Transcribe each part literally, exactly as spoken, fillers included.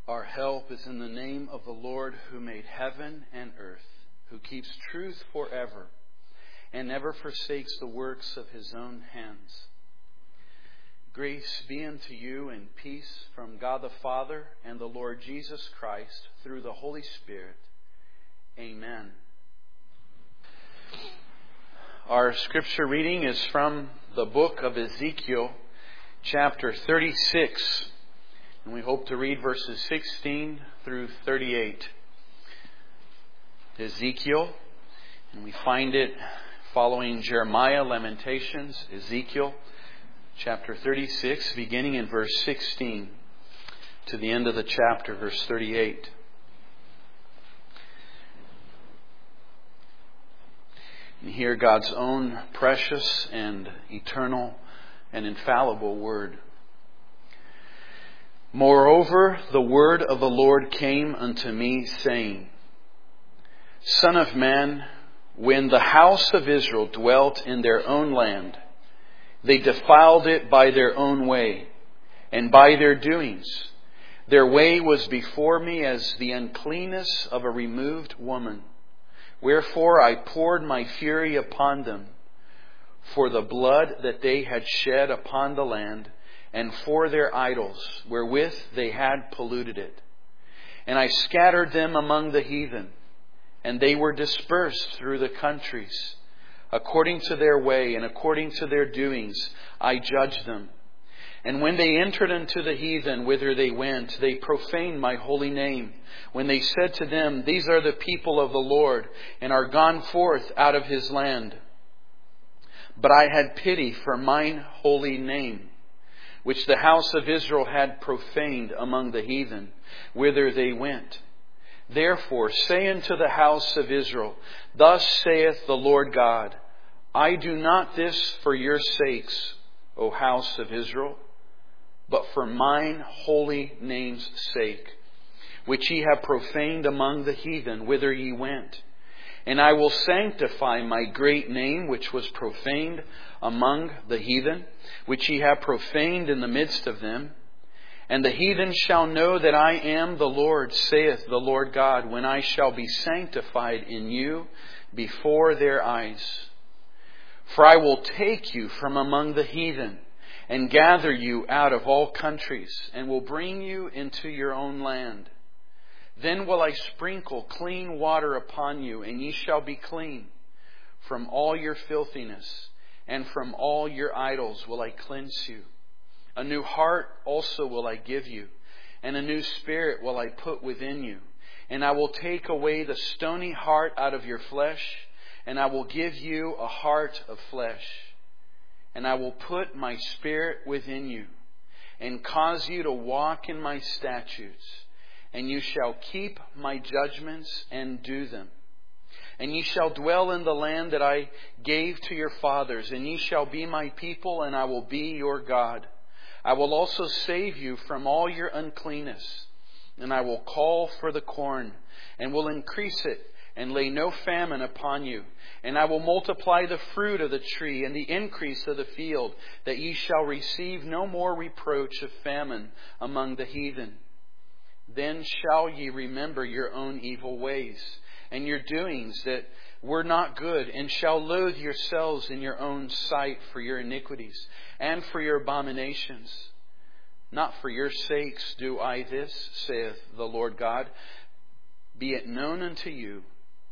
Our help is in the name of the Lord who made heaven and earth, who keeps truth forever and never forsakes the works of his own hands. Grace be unto you and peace from God the Father and the Lord Jesus Christ through the Holy Spirit. Amen. Our scripture reading is from the book of Ezekiel, chapter thirty-six. And we hope to read verses sixteen through thirty-eight. Ezekiel, and we find it following Jeremiah, Lamentations, Ezekiel, chapter thirty-six, beginning in verse sixteen to the end of the chapter, verse thirty-eight. And hear God's own precious and eternal and infallible word. Moreover, the word of the Lord came unto me, saying, Son of man, when the house of Israel dwelt in their own land, they defiled it by their own way, and by their doings. Their way was before me as the uncleanness of a removed woman. Wherefore I poured my fury upon them, for the blood that they had shed upon the land, and for their idols, wherewith they had polluted it. And I scattered them among the heathen, and they were dispersed through the countries. According to their way and according to their doings, I judged them. And when they entered into the heathen whither they went, they profaned my holy name. When they said to them, These are the people of the Lord, and are gone forth out of his land. But I had pity for mine holy name, which the house of Israel had profaned among the heathen, whither they went. Therefore say unto the house of Israel, Thus saith the Lord God, I do not this for your sakes, O house of Israel, but for mine holy name's sake, which ye have profaned among the heathen, whither ye went. And I will sanctify my great name, which was profaned among the heathen, which ye have profaned in the midst of them. And the heathen shall know that I am the Lord, saith the Lord God, when I shall be sanctified in you before their eyes. For I will take you from among the heathen, and gather you out of all countries, and will bring you into your own land. Then will I sprinkle clean water upon you, and ye shall be clean. From all your filthiness and from all your idols will I cleanse you. A new heart also will I give you, and a new spirit will I put within you. And I will take away the stony heart out of your flesh, and I will give you a heart of flesh. And I will put my spirit within you, and cause you to walk in my statutes. And you shall keep my judgments and do them. And ye shall dwell in the land that I gave to your fathers. And ye shall be my people, and I will be your God. I will also save you from all your uncleanness. And I will call for the corn, and will increase it, and lay no famine upon you. And I will multiply the fruit of the tree and the increase of the field, that ye shall receive no more reproach of famine among the heathen. Then shall ye remember your own evil ways, and your doings that were not good, and shall loathe yourselves in your own sight for your iniquities, and for your abominations. Not for your sakes do I this, saith the Lord God. Be it known unto you.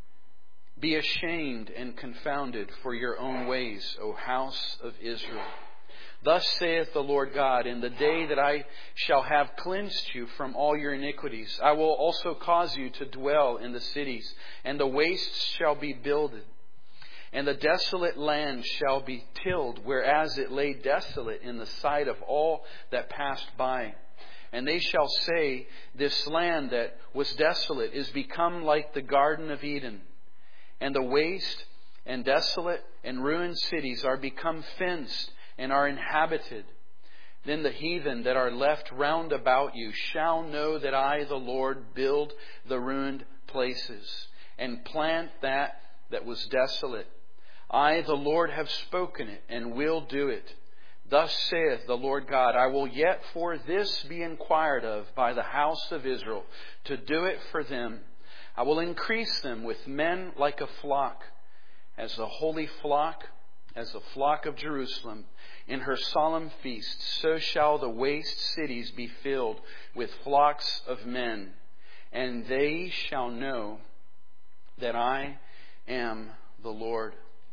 Be ashamed and confounded for your own ways, O house of Israel. Thus saith the Lord God, in the day that I shall have cleansed you from all your iniquities, I will also cause you to dwell in the cities, and the wastes shall be builded, and the desolate land shall be tilled, whereas it lay desolate in the sight of all that passed by. And they shall say, This land that was desolate is become like the Garden of Eden, and the waste and desolate and ruined cities are become fenced, and are inhabited. Then the heathen that are left round about you shall know that I, the Lord, build the ruined places, and plant that that was desolate. I, the Lord, have spoken it, and will do it. Thus saith the Lord God, I will yet for this be inquired of by the house of Israel, to do it for them. I will increase them with men like a flock, as the holy flock, as the flock of Jerusalem. In her solemn feast, so shall the waste cities be filled with flocks of men. And they shall know that I am the Lord.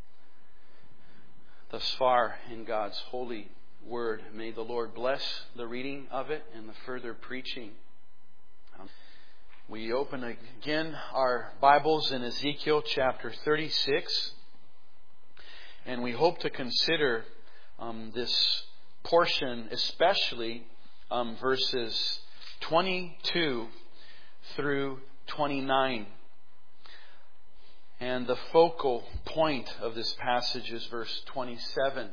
Thus far in God's holy word, may the Lord bless the reading of it and the further preaching. We open again our Bibles in Ezekiel chapter thirty-six, and we hope to consider um, this portion, especially um, verses twenty-two through twenty-nine. And the focal point of this passage is verse twenty-seven.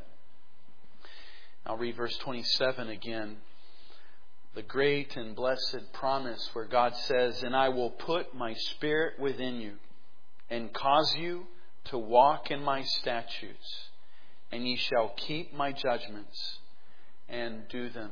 I'll read verse twenty-seven again. The great and blessed promise where God says, And I will put my Spirit within you, and cause you to walk in my statutes, and ye shall keep my judgments and do them.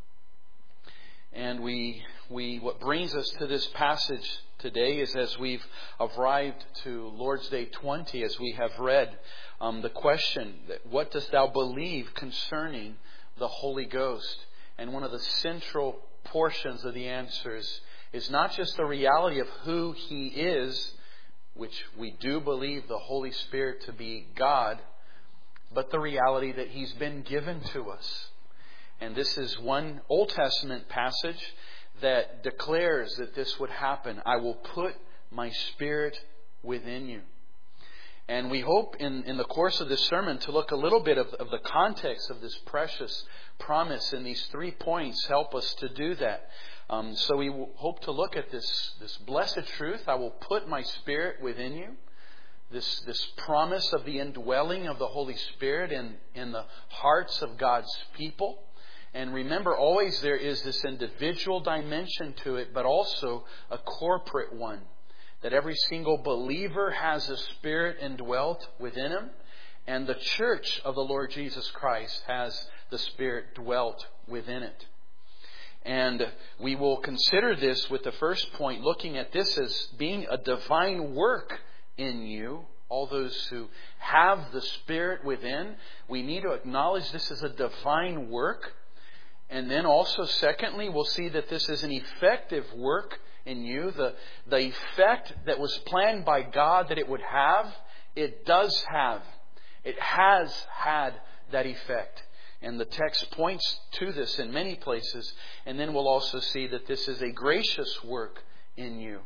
And we, we, what brings us to this passage today is, as we've arrived to Lord's Day twenty, as we have read um, the question, what dost thou believe concerning the Holy Ghost? And one of the central portions of the answers is not just the reality of who He is, which we do believe the Holy Spirit to be God, but the reality that He's been given to us. And this is one Old Testament passage that declares that this would happen. I will put my Spirit within you. And we hope in, in the course of this sermon to look a little bit of, of the context of this precious promise. And these three points help us to do that. Um, so we hope to look at this, this blessed truth. I will put my Spirit within you. This, this promise of the indwelling of the Holy Spirit in, in the hearts of God's people. And remember, always there is this individual dimension to it, but also a corporate one. That every single believer has a Spirit indwelt within him. And the church of the Lord Jesus Christ has the Spirit dwelt within it. And we will consider this with the first point, looking at this as being a divine work in you. All those who have the Spirit within, we need to acknowledge this is a divine work. And then also, secondly, we'll see that this is an effective work in you. The, the effect that was planned by God that it would have, it does have. It has had that effect. And the text points to this in many places. And then we'll also see that this is a gracious work in you.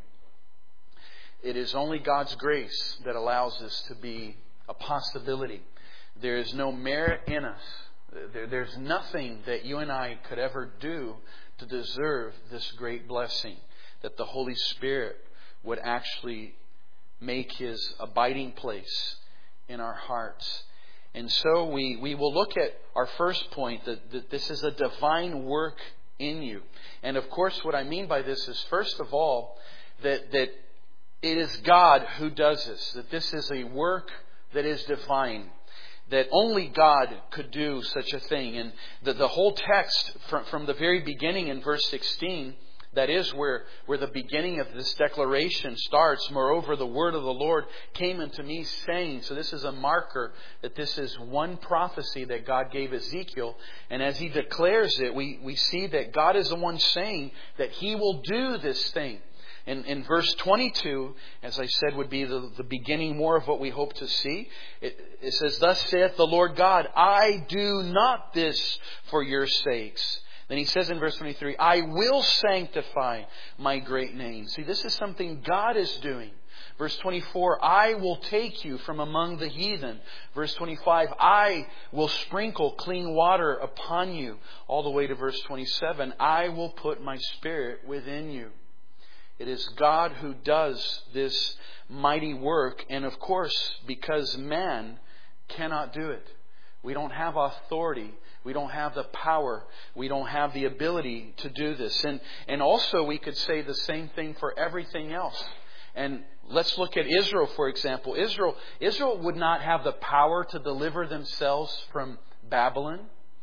It is only God's grace that allows this to be a possibility. There is no merit in us. There, there's nothing that you and I could ever do to deserve this great blessing, that the Holy Spirit would actually make His abiding place in our hearts. And so we, we will look at our first point, that, that this is a divine work in you. And of course, what I mean by this is, first of all, that, that it is God who does this, that this is a work that is divine. That only God could do such a thing. And the, the whole text from, from the very beginning in verse sixteen, that is where, where the beginning of this declaration starts. Moreover, the word of the Lord came unto me saying. So this is a marker that this is one prophecy that God gave Ezekiel. And as he declares it, we, we see that God is the one saying that He will do this thing. In, in verse twenty-two, as I said, would be the, the beginning more of what we hope to see. It, it says, Thus saith the Lord God, I do not this for your sakes. Then He says in verse twenty-three, I will sanctify my great name. See, this is something God is doing. Verse twenty-four, I will take you from among the heathen. Verse twenty-five, I will sprinkle clean water upon you. All the way to verse twenty-seven, I will put my Spirit within you. It is God who does this mighty work. And of course, because man cannot do it. We don't have authority. We don't have the power. We don't have the ability to do this. And, and also we could say the same thing for everything else. And let's look at Israel, for example. Israel, Israel would not have the power to deliver themselves from Babylon.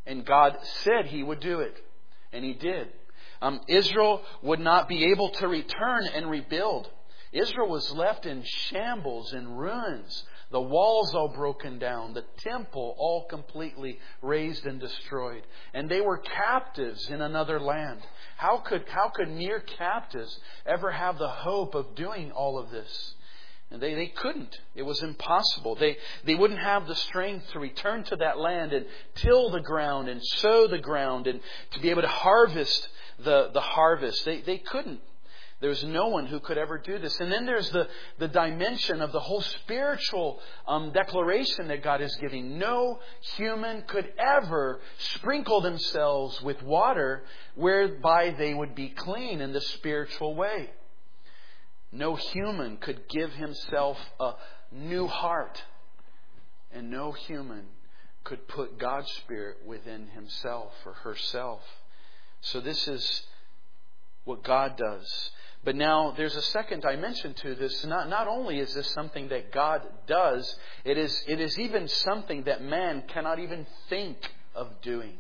And God said He would do it. And He did. Um, Israel would not be able to return and rebuild. Israel was left in shambles and ruins. The walls all broken down. The temple all completely razed and destroyed. And they were captives in another land. How could, how could mere captives ever have the hope of doing all of this? And they, they couldn't. It was impossible. They, they wouldn't have the strength to return to that land and till the ground and sow the ground and to be able to harvest the, the harvest. They, they couldn't. There's no one who could ever do this. And then there's the, the dimension of the whole spiritual um, declaration that God is giving. No human could ever sprinkle themselves with water whereby they would be clean in the spiritual way. No human could give himself a new heart. And no human could put God's Spirit within himself or herself. So this is what God does. But now there's a second dimension to this. Not, not only is this something that God does, it is, it is even something that man cannot even think of doing.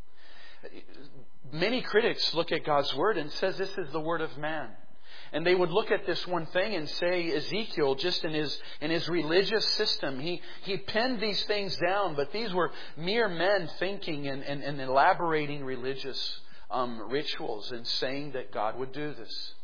Many critics look at God's Word and says this is the Word of man. And they would look at this one thing and say Ezekiel, just in his in his religious system, he, he penned these things down, but these were mere men thinking and, and, and elaborating religious um, rituals and saying that God would do this.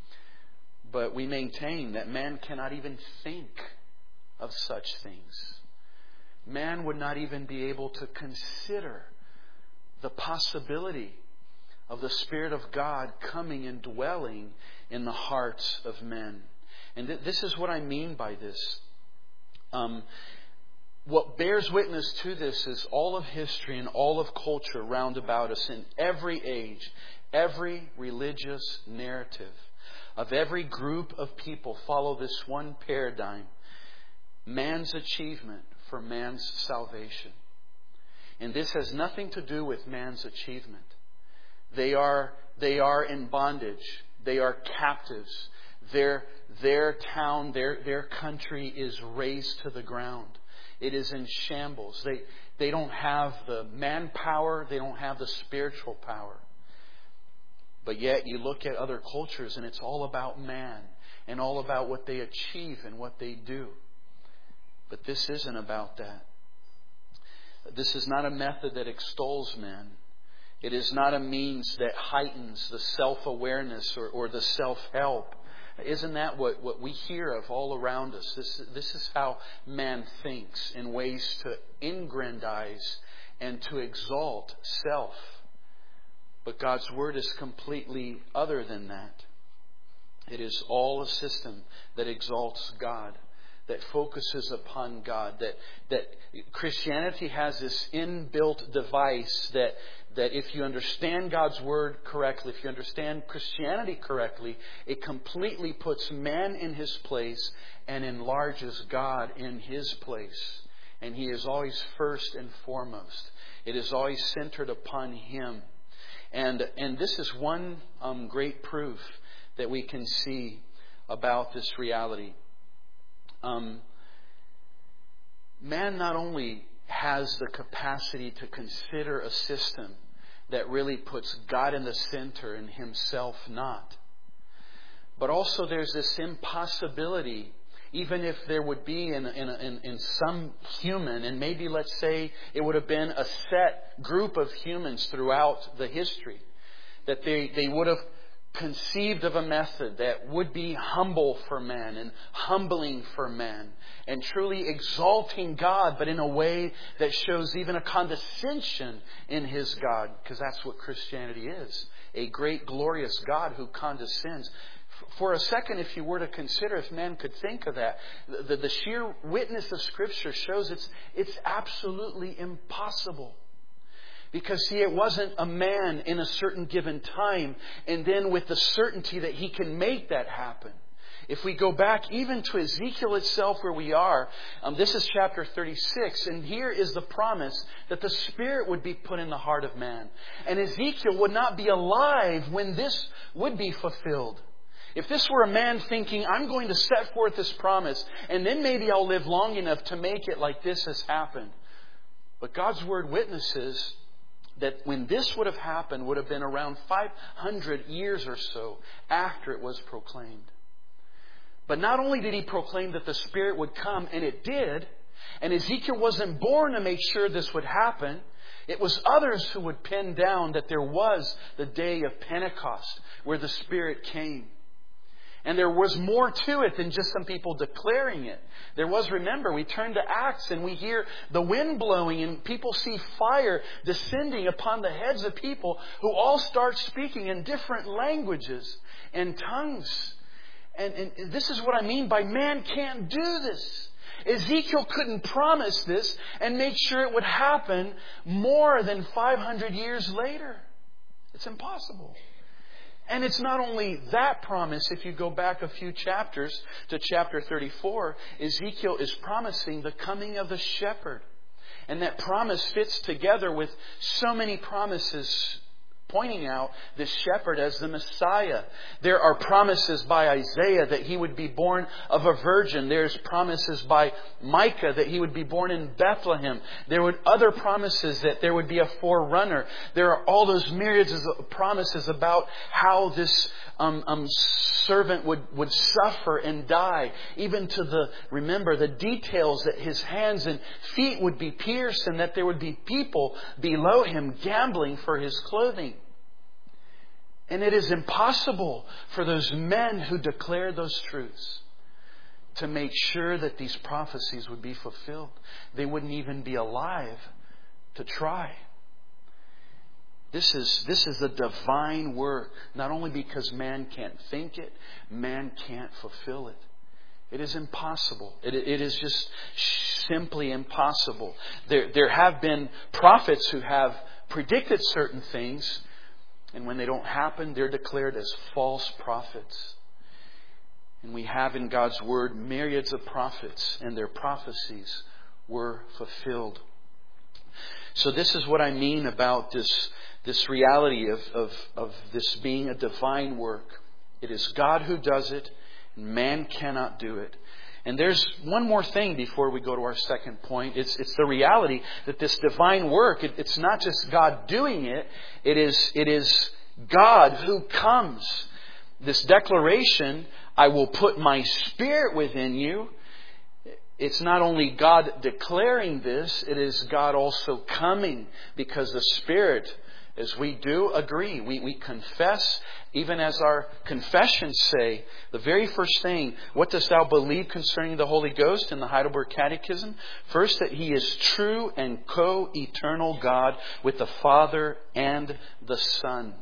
But we maintain that man cannot even think of such things. Man would not even be able to consider the possibility of the Spirit of God coming and dwelling in the hearts of men. And th- this is what I mean by this. Um, what bears witness to this is all of history and all of culture round about us in every age, every religious narrative of every group of people follow this one paradigm: man's achievement for man's salvation. And this has nothing to do with man's achievement. They are, they are in bondage. They are captives. Their, their town, their, their country is razed to the ground. It is in shambles. They, they don't have the manpower. They don't have the spiritual power. But yet you look at other cultures and it's all about man and all about what they achieve and what they do. But this isn't about that. This is not a method that extols men. It is not a means that heightens the self-awareness or, or the self-help. Isn't that what, what we hear of all around us? This, this is how man thinks, in ways to aggrandize and to exalt self. But God's Word is completely other than that. It is all a system that exalts God, that focuses upon God, that that Christianity has this inbuilt device that that if you understand God's Word correctly, if you understand Christianity correctly, it completely puts man in his place and enlarges God in His place. And He is always first and foremost. It is always centered upon Him. And and this is one um, great proof that we can see about this reality. Um, man not only has the capacity to consider a system that really puts God in the center and himself not, but also there's this impossibility, even if there would be in, in, in, in some human, and maybe let's say it would have been a set group of humans throughout the history, that they, they would have conceived of a method that would be humble for man and humbling for man and truly exalting God, but in a way that shows even a condescension in His God, because that's what Christianity is. A great, glorious God who condescends. For a second, if you were to consider, if man could think of that, the, the sheer witness of Scripture shows it's, it's absolutely impossible. Because, see, it wasn't a man in a certain given time and then with the certainty that he can make that happen. If we go back even to Ezekiel itself where we are, um, this is chapter thirty-six, and here is the promise that the Spirit would be put in the heart of man. And Ezekiel would not be alive when this would be fulfilled. If this were a man thinking, I'm going to set forth this promise, and then maybe I'll live long enough to make it like this has happened. But God's Word witnesses that when this would have happened would have been around five hundred years or so after it was proclaimed. But not only did He proclaim that the Spirit would come, and it did, and Ezekiel wasn't born to make sure this would happen. It was others who would pin down that there was the day of Pentecost where the Spirit came. And there was more to it than just some people declaring it. There was, remember, we turn to Acts and we hear the wind blowing and people see fire descending upon the heads of people who all start speaking in different languages and tongues. And, and this is what I mean by man can't do this. Ezekiel couldn't promise this and make sure it would happen more than five hundred years later. It's impossible. And it's not only that promise. If you go back a few chapters to chapter thirty-four, Ezekiel is promising the coming of the shepherd. And that promise fits together with so many promises pointing out this shepherd as the Messiah. There are promises by Isaiah that He would be born of a virgin. There's promises by Micah that He would be born in Bethlehem. There were other promises that there would be a forerunner. There are all those myriads of promises about how this um, um, servant would, would suffer and die. Even to the, remember, the details that His hands and feet would be pierced and that there would be people below Him gambling for His clothing. And it is impossible for those men who declared those truths to make sure that these prophecies would be fulfilled. They wouldn't even be alive to try. This is, this is a divine work, not only because man can't think it, man can't fulfill it. It is impossible. It, it is just simply impossible. There, there have been prophets who have predicted certain things, and when they don't happen, they're declared as false prophets. And we have in God's Word myriads of prophets, and their prophecies were fulfilled. So this is what I mean about this, this reality of, of, of this being a divine work. It is God who does it, and man cannot do it. And there's one more thing before we go to our second point. It's, it's the reality that this divine work, it, it's not just God doing it. It is, it is God who comes. This declaration, I will put my Spirit within you. It's not only God declaring this, it is God also coming, because the Spirit, as we do agree, we, we confess, even as our confessions say, the very first thing, what dost thou believe concerning the Holy Ghost in the Heidelberg Catechism? First, that He is true and co-eternal God with the Father and the Son.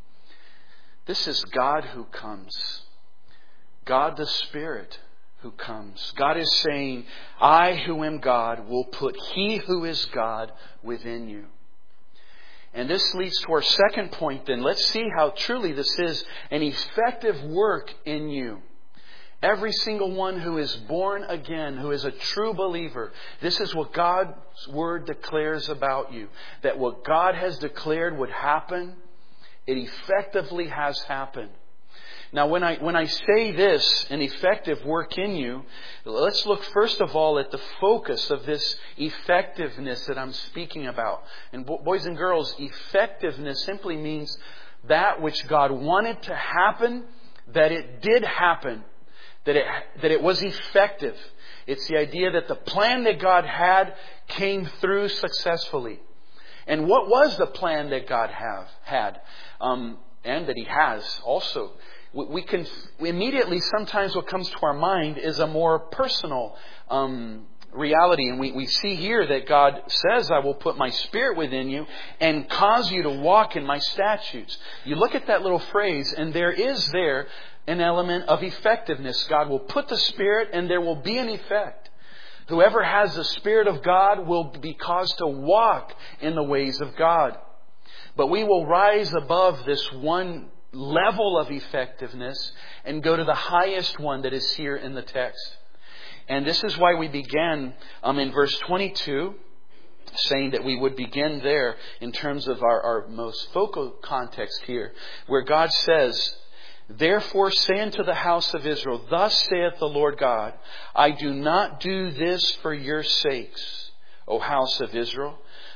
This is God who comes. God the Spirit who comes. God is saying, I who am God will put He who is God within you. And this leads to our second point then. Let's see how truly this is an effective work in you. Every single one who is born again, who is a true believer, this is what God's Word declares about you. That what God has declared would happen, it effectively has happened. Now, when I when I say this, an effective work in you, let's look first of all at the focus of this effectiveness that I'm speaking about. And boys and girls, effectiveness simply means that which God wanted to happen, that it did happen, that it that it was effective. It's the idea that the plan that God had came through successfully. And what was the plan that God have had, um, and that He has also? We can immediately, sometimes what comes to our mind is a more personal um, reality. And we, we see here that God says, I will put my Spirit within you and cause you to walk in my statutes. You look at that little phrase and there is there an element of effectiveness. God will put the Spirit and there will be an effect. Whoever has the Spirit of God will be caused to walk in the ways of God. But we will rise above this one level of effectiveness and go to the highest one that is here in the text. And this is why we began um, in verse twenty-two, saying that we would begin there in terms of our, our most focal context here, where God says, therefore say unto the house of Israel, thus saith the Lord God, I do not do this for your sakes, O house of Israel,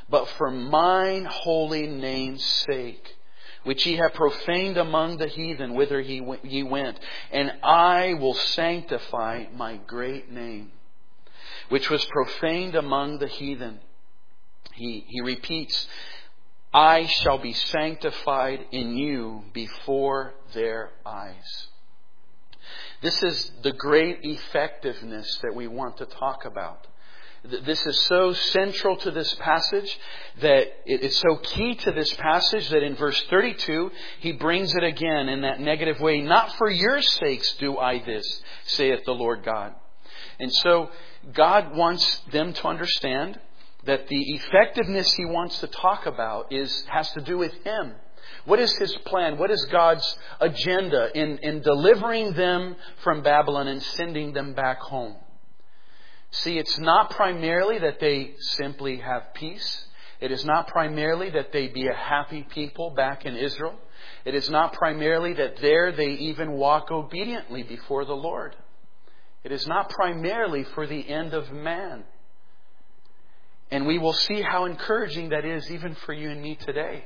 but for mine holy name's sake, which ye have profaned among the heathen, whither ye went. And I will sanctify my great name, which was profaned among the heathen. He, he repeats, I shall be sanctified in you before their eyes. This is the great effectiveness that we want to talk about. This is so central to this passage that it's so key to this passage that in verse thirty-two, he brings it again in that negative way. Not for your sakes do I this, saith the Lord God. And so God wants them to understand that the effectiveness He wants to talk about is has to do with Him. What is His plan? What is God's agenda in, in delivering them from Babylon and sending them back home? See, it's not primarily that they simply have peace. It is not primarily that they be a happy people back in Israel. It is not primarily that there they even walk obediently before the Lord. It is not primarily for the end of man. And we will see how encouraging that is even for you and me today.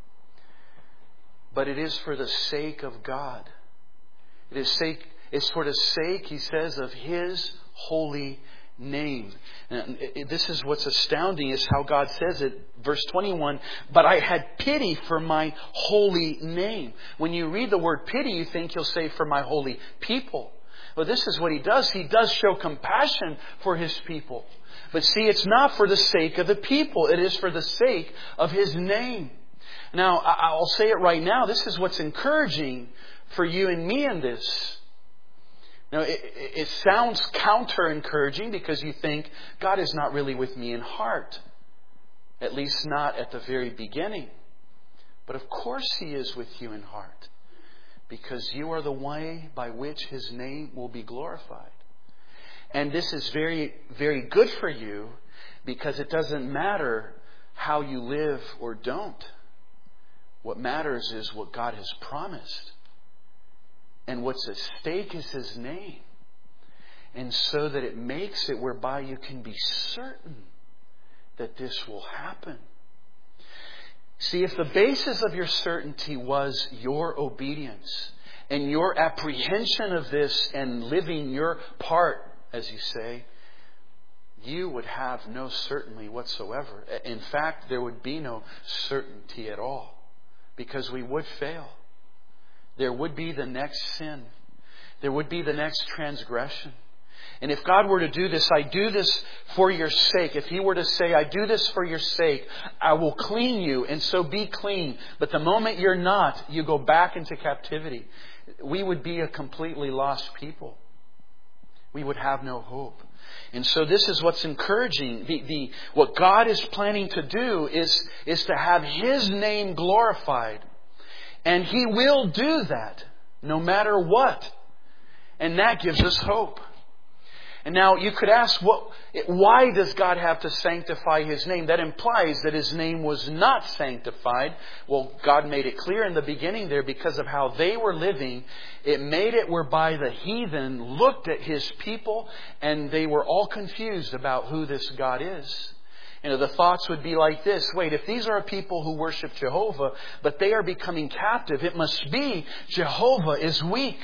But it is for the sake of God. It is sake, it's for the sake, he says, of His holy name. And this is what's astounding is how God says it. Verse twenty-one, but I had pity for my holy name. When you read the word pity, you think He'll say for my holy people. Well, this is what He does. He does show compassion for His people. But see, it's not for the sake of the people. It is for the sake of His name. Now, I'll say it right now. This is what's encouraging for you and me in this. Now, it, it sounds counter-encouraging because you think God is not really with me in heart. At least not at the very beginning. But of course He is with you in heart. Because you are the way by which His name will be glorified. And this is very, very good for you because it doesn't matter how you live or don't. What matters is what God has promised. And what's at stake is His name. And so that it makes it whereby you can be certain that this will happen. See, if the basis of your certainty was your obedience and your apprehension of this and living your part, as you say, you would have no certainty whatsoever. In fact, there would be no certainty at all because we would fail. There would be the next sin. There would be the next transgression. And if God were to do this, I do this for your sake. If He were to say, I do this for your sake, I will clean you, and so be clean. But the moment you're not, you go back into captivity. We would be a completely lost people. We would have no hope. And so this is what's encouraging. The, the, what God is planning to do is, is to have His name glorified. And He will do that no matter what. And that gives us hope. And now you could ask, what, why does God have to sanctify His name? That implies that His name was not sanctified. Well, God made it clear in the beginning there because of how they were living. It made it whereby the heathen looked at His people and they were all confused about who this God is. You know, the thoughts would be like this. Wait, if these are a people who worship Jehovah, but they are becoming captive, it must be Jehovah is weak.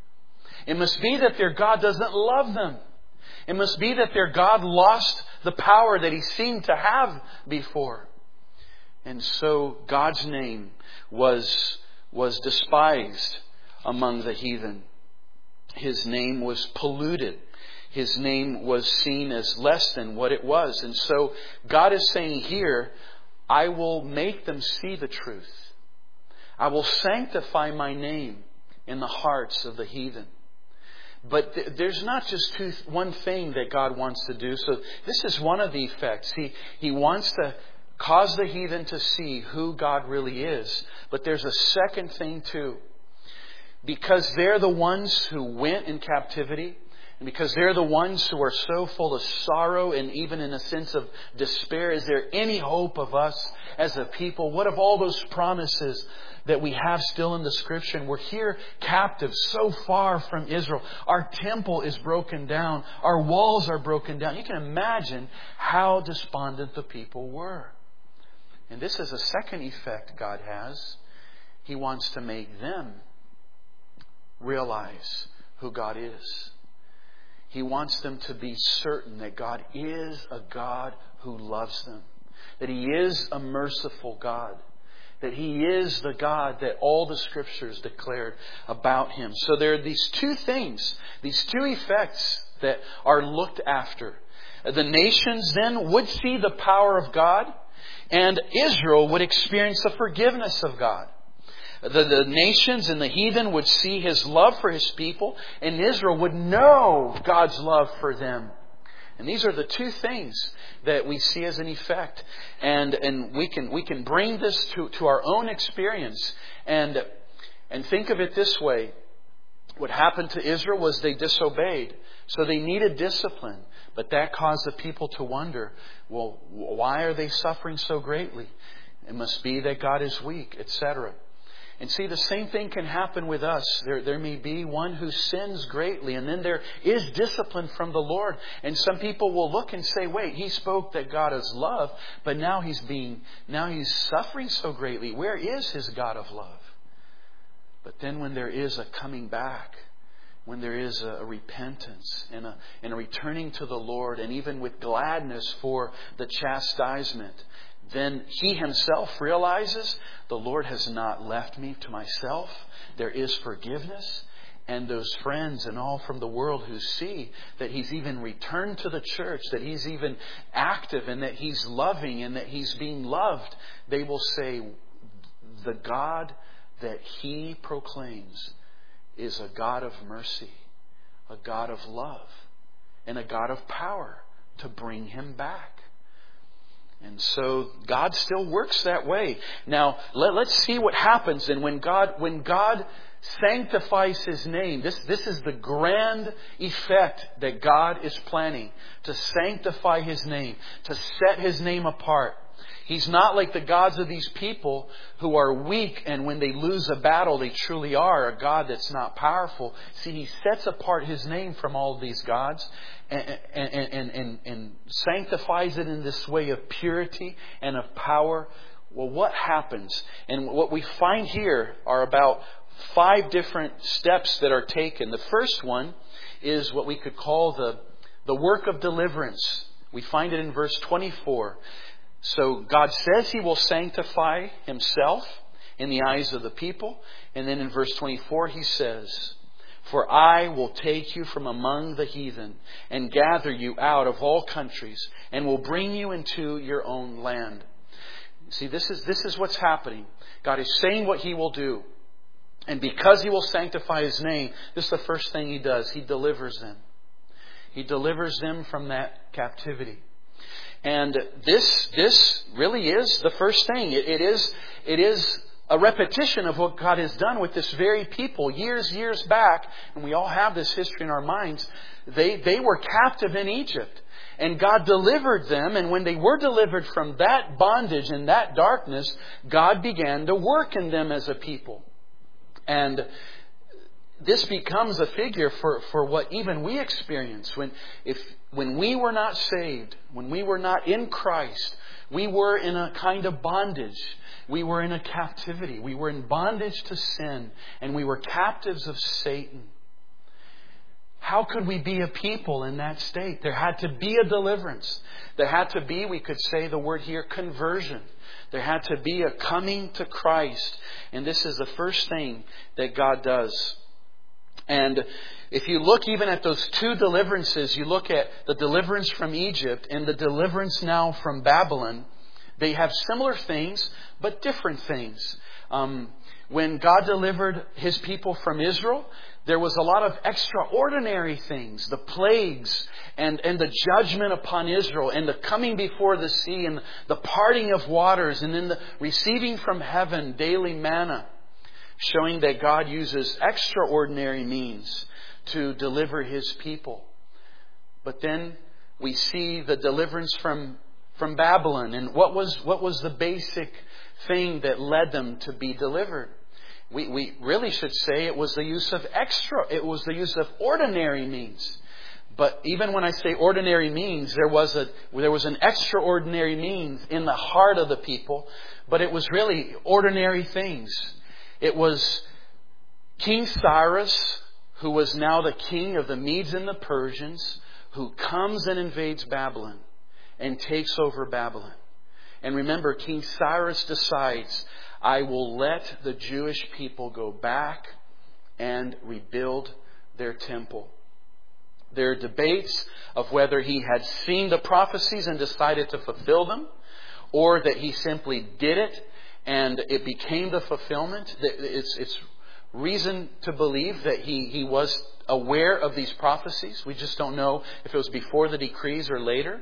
It must be that their God doesn't love them. It must be that their God lost the power that He seemed to have before. And so God's name was, was despised among the heathen. His name was polluted. His name was seen as less than what it was. And so God is saying here, I will make them see the truth. I will sanctify my name in the hearts of the heathen. But th- there's not just two, one thing that God wants to do. So this is one of the effects. He, he wants to cause the heathen to see who God really is. But there's a second thing too. Because they're the ones who went in captivity. And because they're the ones who are so full of sorrow and even in a sense of despair. Is there any hope of us as a people? What of all those promises that we have still in the Scripture? And we're here captive so far from Israel. Our temple is broken down. Our walls are broken down. You can imagine how despondent the people were. And this is a second effect God has. He wants to make them realize who God is. He wants them to be certain that God is a God who loves them. That He is a merciful God. That He is the God that all the Scriptures declared about Him. So there are these two things, these two effects that are looked after. The nations then would see the power of God, and Israel would experience the forgiveness of God. The, the nations and the heathen would see His love for His people, and Israel would know God's love for them. And these are the two things that we see as an effect. And and we can we can bring this to, to our own experience and and think of it this way. What happened to Israel was they disobeyed. So they needed discipline. But that caused the people to wonder, well, why are they suffering so greatly? It must be that God is weak, et cetera. And see, the same thing can happen with us. There, there may be one who sins greatly, and then there is discipline from the Lord. And some people will look and say, wait, he spoke that God is love, but now he's being, now he's suffering so greatly. Where is His God of love? But then when there is a coming back, when there is a repentance and a, and a returning to the Lord, and even with gladness for the chastisement, then he himself realizes the Lord has not left me to myself. There is forgiveness. And those friends and all from the world who see that he's even returned to the church, that he's even active and that he's loving and that he's being loved, they will say, the God that he proclaims is a God of mercy, a God of love, and a God of power to bring him back. And so God still works that way. Now, let, let's see what happens. And when God, when God sanctifies His name, this, this is the grand effect that God is planning. To sanctify His name. To set His name apart. He's not like the gods of these people who are weak, and when they lose a battle, they truly are a God that's not powerful. See, He sets apart His name from all of these gods and, and, and, and, and sanctifies it in this way of purity and of power. Well, what happens? And what we find here are about five different steps that are taken. The first one is what we could call the, the work of deliverance. We find it in verse twenty-four. So God says He will sanctify Himself in the eyes of the people. And then in verse twenty-four He says, for I will take you from among the heathen and gather you out of all countries and will bring you into your own land. See, this is, this is what's happening. God is saying what He will do. And because He will sanctify His name, this is the first thing He does. He delivers them. He delivers them from that captivity. And this this really is the first thing. It, it is it is a repetition of what God has done with this very people years, years back. And we all have this history in our minds. They, they were captive in Egypt. And God delivered them. And when they were delivered from that bondage and that darkness, God began to work in them as a people. And this becomes a figure for, for what even we experience. When, if, when we were not saved, when we were not in Christ, we were in a kind of bondage. We were in a captivity. We were in bondage to sin. And we were captives of Satan. How could we be a people in that state? There had to be a deliverance. There had to be, we could say the word here, conversion. There had to be a coming to Christ. And this is the first thing that God does. And if you look even at those two deliverances, you look at the deliverance from Egypt and the deliverance now from Babylon, they have similar things, but different things. Um, when God delivered His people from Israel, there was a lot of extraordinary things, the plagues and, and the judgment upon Israel and the coming before the sea and the parting of waters and then the receiving from heaven daily manna, showing that God uses extraordinary means to deliver His people. But then we see the deliverance from, from Babylon. And what was, what was the basic thing that led them to be delivered? We, we really should say it was the use of extra, it was the use of ordinary means. But even when I say ordinary means, there was a there was an extraordinary means in the heart of the people, but it was really ordinary things. It was King Cyrus, who was now the king of the Medes and the Persians, who comes and invades Babylon and takes over Babylon. And remember, King Cyrus decides, I will let the Jewish people go back and rebuild their temple. There are debates of whether he had seen the prophecies and decided to fulfill them, or that he simply did it and it became the fulfillment. It's, it's reason to believe that he, he was aware of these prophecies. We just don't know if it was before the decrees or later.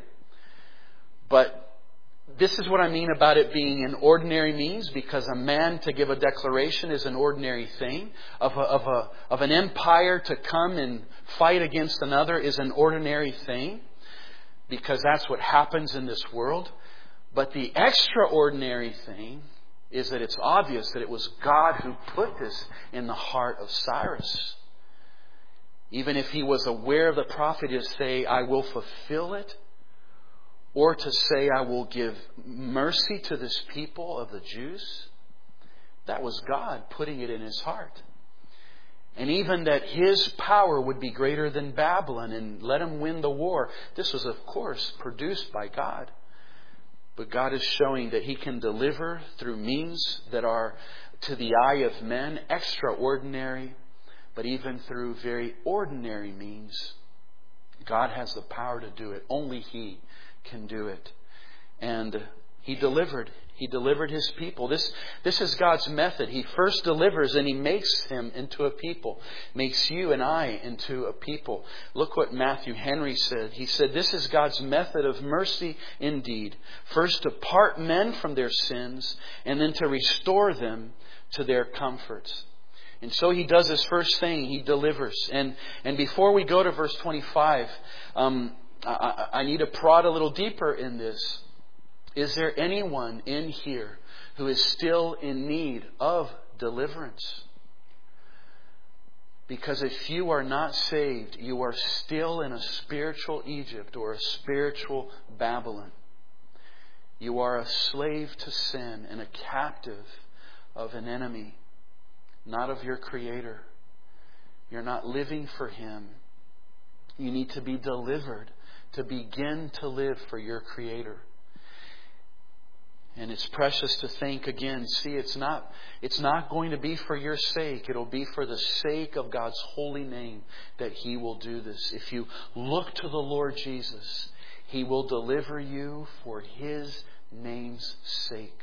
But this is what I mean about it being an ordinary means, because a man to give a declaration is an ordinary thing. Of a, of a, of an empire to come and fight against another is an ordinary thing, because that's what happens in this world. But the extraordinary thing is that it's obvious that it was God who put this in the heart of Cyrus. Even if he was aware of the prophet, to say, I will fulfill it, or to say, I will give mercy to this people of the Jews. That was God putting it in his heart. And even that his power would be greater than Babylon and let him win the war. This was, of course, produced by God. But God is showing that He can deliver through means that are, to the eye of men, extraordinary. But even through very ordinary means, God has the power to do it. Only He can do it. And He delivered. He delivered His people. This, this is God's method. He first delivers and He makes them into a people. Makes you and I into a people. Look what Matthew Henry said. He said, this is God's method of mercy indeed. First to part men from their sins, and then to restore them to their comforts. And so He does His first thing. He delivers. And, and before we go to verse twenty-five, um, I, I need to prod a little deeper in this. Is there anyone in here who is still in need of deliverance? Because if you are not saved, you are still in a spiritual Egypt or a spiritual Babylon. You are a slave to sin and a captive of an enemy, not of your Creator. You're not living for Him. You need to be delivered to begin to live for your Creator. And it's precious to think again. See, it's not, it's not going to be for your sake. It'll be for the sake of God's holy name that He will do this. If you look to the Lord Jesus, He will deliver you for His name's sake.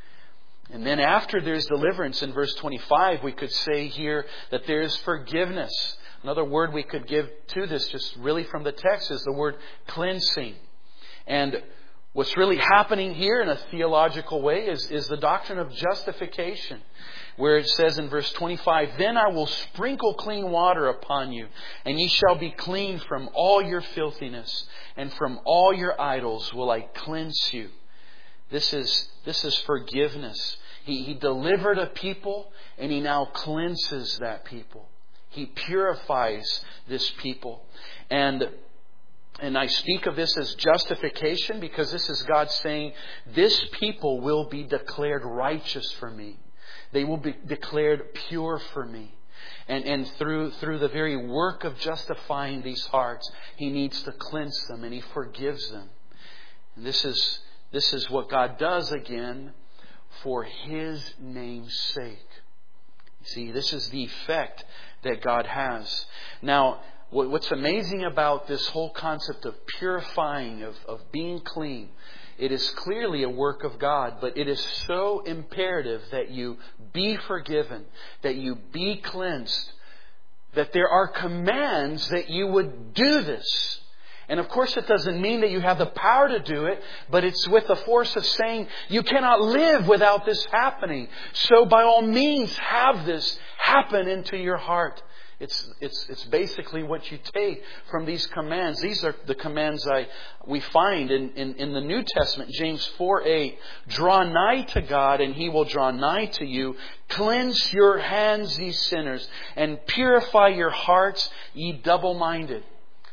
And then after there's deliverance in verse twenty-five, we could say here that there's forgiveness. Another word we could give to this, just really from the text, is the word cleansing. And what's really happening here in a theological way is, is the doctrine of justification, where it says in verse twenty-five, then I will sprinkle clean water upon you, and ye shall be clean from all your filthiness, and from all your idols will I cleanse you. This is, this is forgiveness. He, he delivered a people, and He now cleanses that people. He purifies this people. And And I speak of this as justification because this is God saying, this people will be declared righteous for me. They will be declared pure for me. And, and through, through the very work of justifying these hearts, He needs to cleanse them and He forgives them. And this is, this is what God does again for His name's sake. See, this is the effect that God has. Now, what's amazing about this whole concept of purifying, of, of being clean, it is clearly a work of God, but it is so imperative that you be forgiven, that you be cleansed, that there are commands that you would do this. And of course it doesn't mean that you have the power to do it, but it's with the force of saying you cannot live without this happening. So by all means have this happen into your heart. It's, it's, it's basically what you take from these commands. These are the commands I, we find in, in, in the New Testament. James four eight. Draw nigh to God and He will draw nigh to you. Cleanse your hands, ye sinners, and purify your hearts, ye double-minded.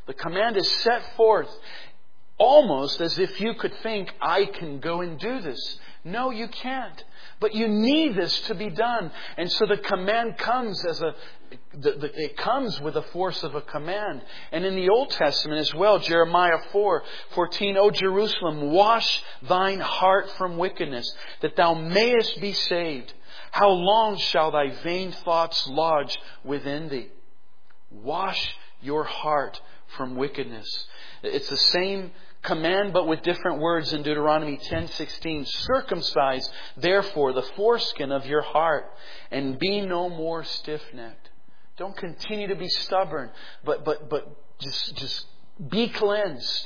The command is set forth almost as if you could think, I can go and do this. No, you can't. But you need this to be done. And so the command comes as a, the, the, it comes with the force of a command. And in the Old Testament as well, Jeremiah four fourteen, O Jerusalem, wash thine heart from wickedness, that thou mayest be saved. How long shall thy vain thoughts lodge within thee? Wash your heart from wickedness. It's the same command, but with different words in Deuteronomy ten sixteen. Circumcise, therefore, the foreskin of your heart, and be no more stiff-necked. Don't continue to be stubborn, but but but just just be cleansed.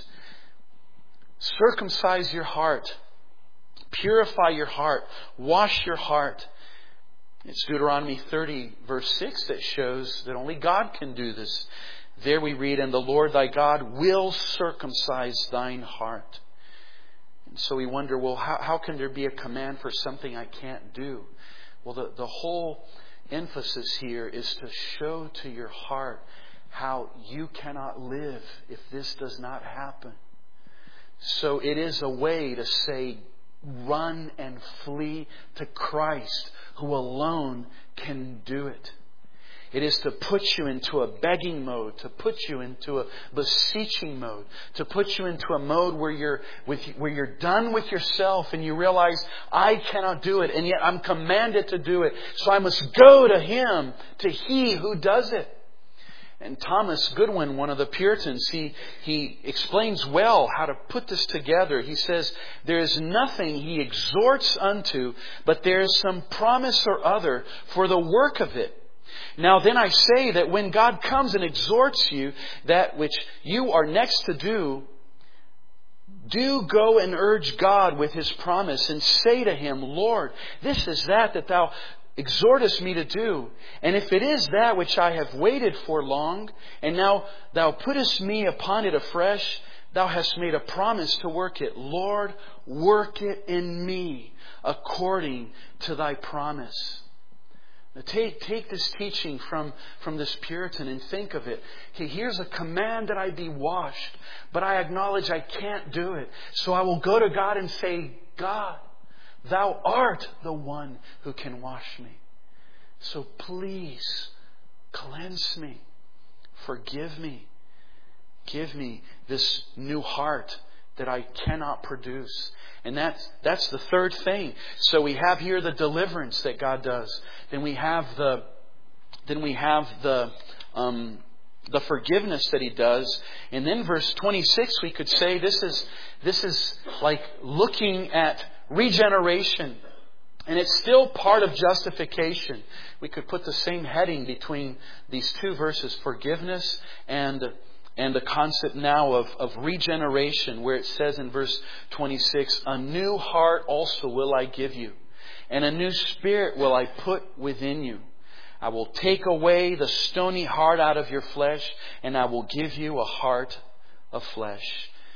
Circumcise your heart. Purify your heart. Wash your heart. It's Deuteronomy thirty, verse six, that shows that only God can do this. There we read, and the Lord thy God will circumcise thine heart. And so we wonder, well, how, how can there be a command for something I can't do? Well, the, the whole emphasis here is to show to your heart how you cannot live if this does not happen. So it is a way to say, run and flee to Christ, who alone can do it. It is to put you into a begging mode, to put you into a beseeching mode, to put you into a mode where you're with, where you're done with yourself and you realize, I cannot do it, and yet I'm commanded to do it. So I must go to Him, to He who does it. And Thomas Goodwin, one of the Puritans, he, he explains well how to put this together. He says, there is nothing he exhorts unto, but there is some promise or other for the work of it. Now then I say that when God comes and exhorts you, that which you are next to do, do go and urge God with His promise and say to Him, Lord, this is that that Thou exhortest me to do. And if it is that which I have waited for long, and now Thou puttest me upon it afresh, Thou hast made a promise to work it. Lord, work it in me according to Thy promise. Now take, take this teaching from, from this Puritan and think of it. Okay, here's a command that I be washed, but I acknowledge I can't do it. So I will go to God and say, God, Thou art the one who can wash me. So please cleanse me. Forgive me. Give me this new heart that I cannot produce. And that's, that's the third thing. So we have here the deliverance that God does. Then we have the, then we have the, um, the forgiveness that He does. And then verse twenty-six, we could say this is, this is like looking at regeneration. And it's still part of justification. We could put the same heading between these two verses, forgiveness and And the concept now of, of regeneration, where it says in verse twenty-six, a new heart also will I give you, and a new spirit will I put within you. I will take away the stony heart out of your flesh, and I will give you a heart of flesh.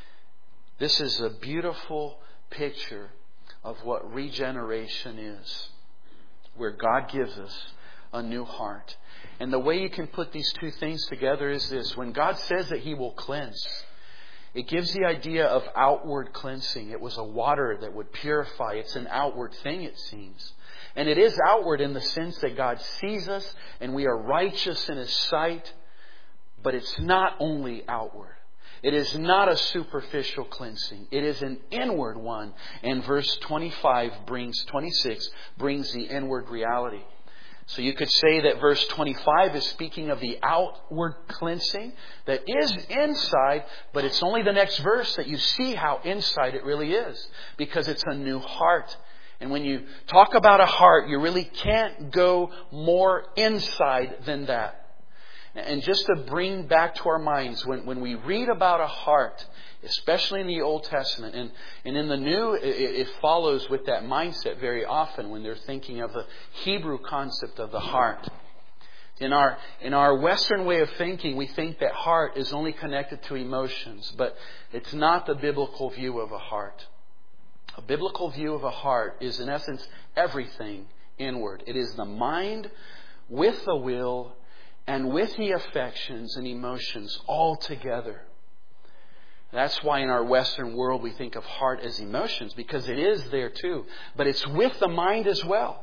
This is a beautiful picture of what regeneration is, where God gives us a new heart. And the way you can put these two things together is this. When God says that He will cleanse, it gives the idea of outward cleansing. It was a water that would purify. It's an outward thing, it seems. And it is outward in the sense that God sees us and we are righteous in His sight. But it's not only outward. It is not a superficial cleansing. It is an inward one. And verse twenty-five brings, twenty-six brings the inward reality. So you could say that verse twenty-five is speaking of the outward cleansing that is inside, but it's only the next verse that you see how inside it really is, because it's a new heart. And when you talk about a heart, you really can't go more inside than that. And just to bring back to our minds, when, when we read about a heart, especially in the Old Testament, and, and in the New, it, it follows with that mindset very often when they're thinking of the Hebrew concept of the heart. In our, in our Western way of thinking, we think that heart is only connected to emotions, but it's not the biblical view of a heart. A biblical view of a heart is, in essence, everything inward. It is the mind with the will and with the affections and emotions all together. That's why in our Western world we think of heart as emotions, because it is there too. But it's with the mind as well.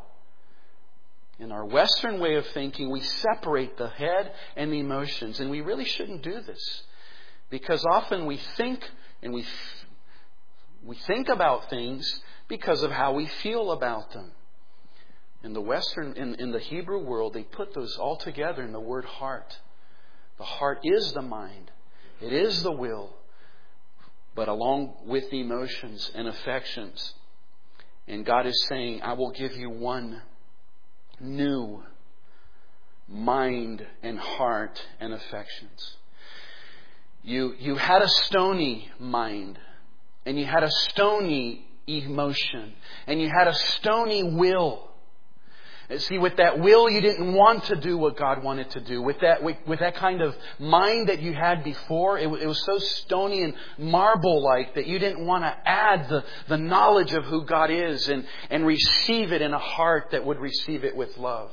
In our Western way of thinking, we separate the head and the emotions. And we really shouldn't do this. Because often we think and we we think about things because of how we feel about them. In the Western, in, in the Hebrew world, they put those all together in the word heart. The heart is the mind. It is the will. But along with the emotions and affections. And God is saying, I will give you one new mind and heart and affections. You, you had a stony mind. And you had a stony emotion. And you had a stony will. See, with that will, you didn't want to do what God wanted to do. With that, with, with that kind of mind that you had before, it, it was so stony and marble-like that you didn't want to add the, the knowledge of who God is and, and receive it in a heart that would receive it with love.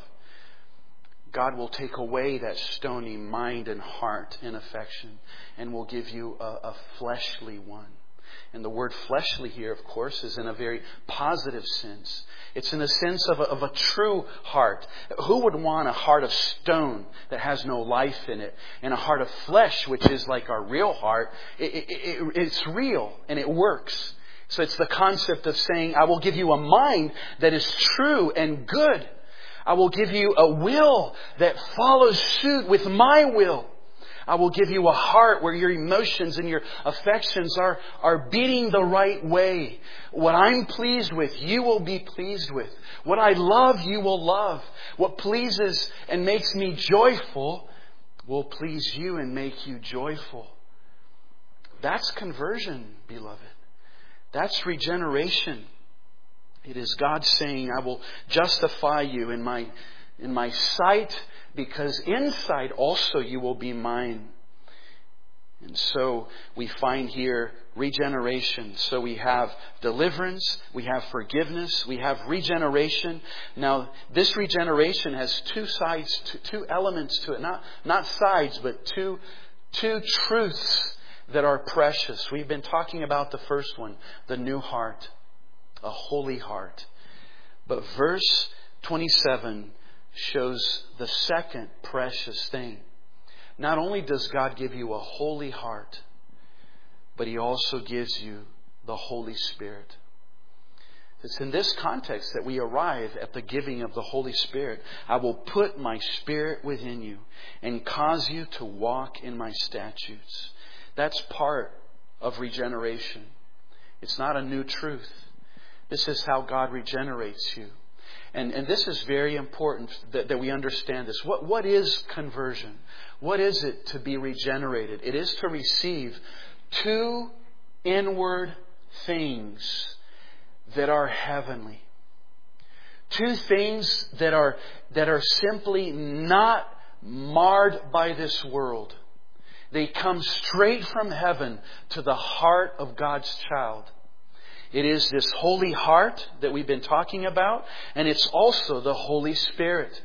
God will take away that stony mind and heart and affection and will give you a, a fleshly one. And the word fleshly here, of course, is in a very positive sense. It's in the sense of a, of a true heart. Who would want a heart of stone that has no life in it? And a heart of flesh, which is like our real heart, it, it, it, it's real and it works. So it's the concept of saying, I will give you a mind that is true and good. I will give you a will that follows suit with my will. I will give you a heart where your emotions and your affections are, are beating the right way. What I'm pleased with, you will be pleased with. What I love, you will love. What pleases and makes me joyful will please you and make you joyful. That's conversion, beloved. That's regeneration. It is God saying, I will justify you in my, in my sight, because inside also you will be mine. And so we find here regeneration. So we have deliverance, we have forgiveness, we have regeneration. Now, this regeneration has two sides, two elements to it. Not, not sides, but two, two truths that are precious. We've been talking about the first one, the new heart, a holy heart. But verse twenty-seven shows the second precious thing. Not only does God give you a holy heart, but He also gives you the Holy Spirit. It's in this context that we arrive at the giving of the Holy Spirit. I will put my Spirit within you and cause you to walk in my statutes. That's part of regeneration. It's not a new truth. This is how God regenerates you. And, and this is very important that, that we understand this. What, what is conversion? What is it to be regenerated? It is to receive two inward things that are heavenly. Two things that are, that are simply not marred by this world. They come straight from heaven to the heart of God's child. It is this holy heart that we've been talking about, and it's also the Holy Spirit.